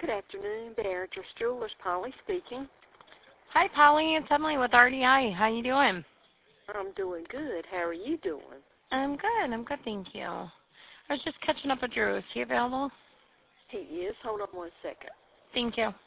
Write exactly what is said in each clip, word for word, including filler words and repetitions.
Good afternoon, Barringer Jewelers. Polly speaking. Hi, Polly. It's Emily with R D I. How you doing? I'm doing good. How are you doing? I'm good. I'm good, thank you. I was just catching up with Drew. Is he available? He is. Hold on one second. Thank you.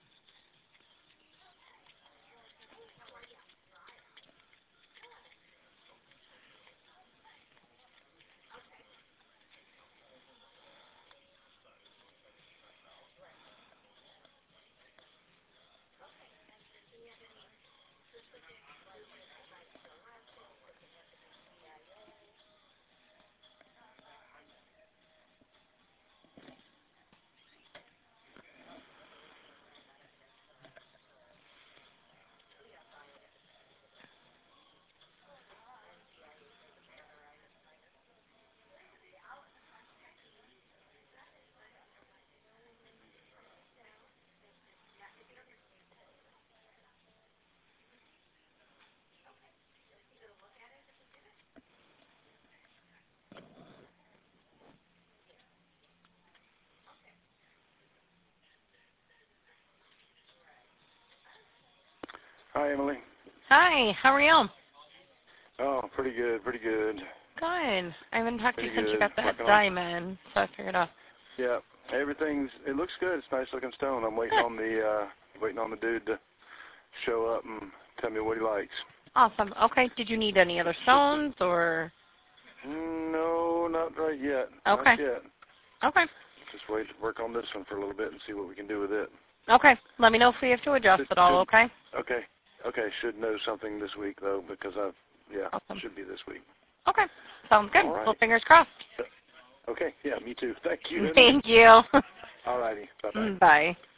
Hi, Emily. Hi. How are you? Oh, pretty good, pretty good. Good. I haven't talked to you Pretty since you good. got that Working on- diamond, so I figured out. Yeah, everything's. It looks good. It's a nice looking stone. I'm waiting Good. on the uh, waiting on the dude to show up and tell me what he likes. Awesome. Okay. Did you need any other stones or? No, not right yet. Okay. Not yet. Okay. Just wait to work on this one for a little bit and see what we can do with it. Okay. Let me know if we have to adjust Should- at all. should- Okay. Okay. Okay. Should know something this week though, because I've yeah, Awesome. should be this week. Okay. Sounds good. All right. Well, fingers crossed. Okay. Yeah, me too. Thank you. Emily. Thank you. All righty. Bye bye. Bye.